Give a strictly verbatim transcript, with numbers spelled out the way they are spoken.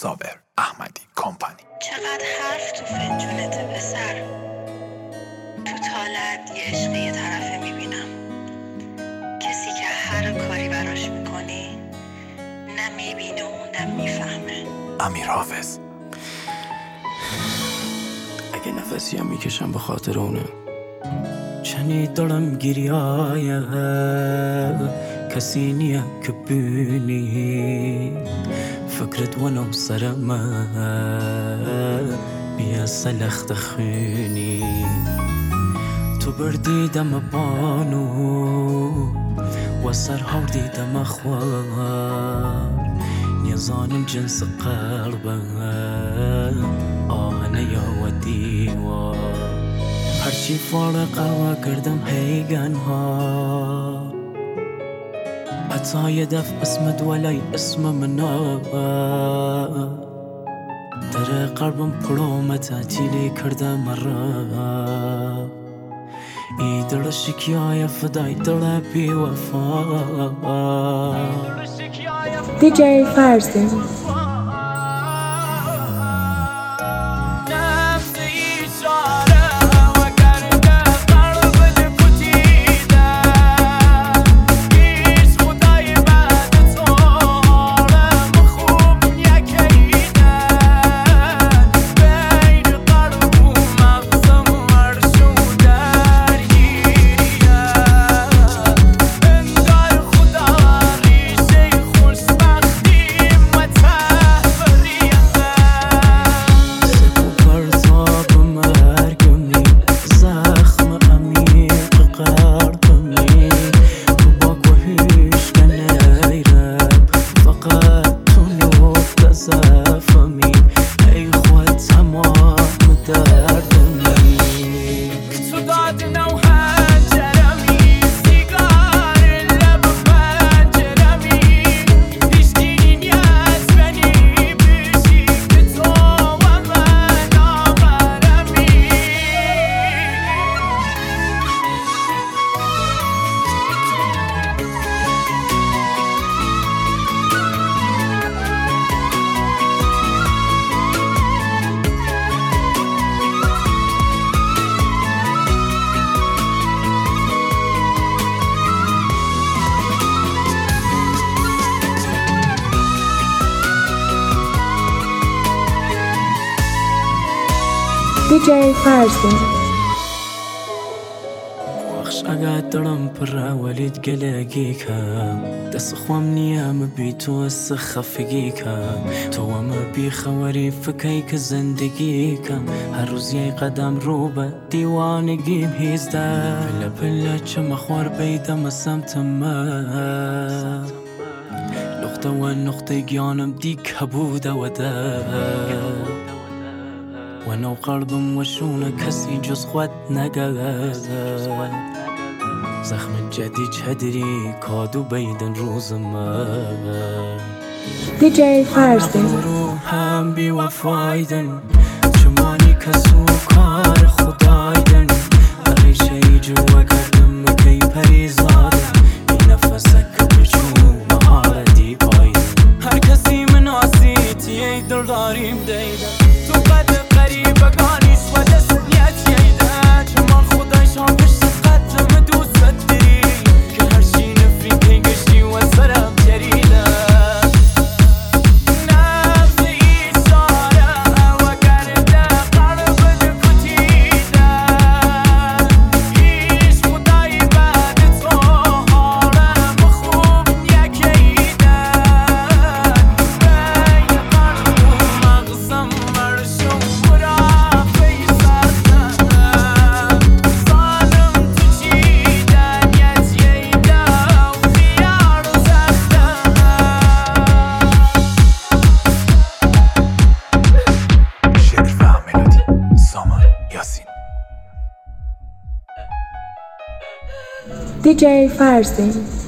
صابر احمدی کمپانی. چقدر حرف تو فنجونت پسر، تو طالعت یه عشق یه طرفه میبینم، کسی که هر کاری براش میکنی نه میبینه و نه میفهمه. امیر حافظ. اگه نفسی هم میکشم به خاطر اونه، چنی دارم گریایه کسی نیه که بینی فکرت ونو سرمه بیا سلخت خونی تو بردی دم بانو و سرها دیدم خوار نیزان جنس قلبه آهنه یا و دیوار هرچی فارقه و کردم هیگن ها حتی یه دف اسمت ولی اسم منا در قلبم پرومه تعطیلی کرده مرا ای دل شکیای فدای دل بی وفا دی جی فرزین. دی جی فرزین. وخش اگه دارم پر ولید گلگی کم دست خوام نیم بی تو از خفگی کم تو هم بی خوری فکری که زندگی کم هر روز یه قدم رو به دیوانگیم هیزده پله پله چه مخوار بیدم سمت من نقطه و نقطه گیانم دیک بوده و ده ونو قلبم وشونه کسی جز خود نگذر زخم جدی چدری کادو بیدن روز من دی جی فرزین. رو هم بی وفایدن چمانی کسو کار خدایدن ریشه ای جوا کردم کی پریزاده این نفسک بچو مهارتی پایدن هر کسی من آسیتی ای دل داریم دیدن تو قد قریب گانیش و دست نیت ییده چمان خدای شامش قدم دوست داری که هر چی نفری که گشتی و سرم جریده نفس ایشاره و کرده قلب دکتیده ایش خدای بعد تو حالم خوب یکیده بین قلب و مغزم مرشم دی جی فرزین.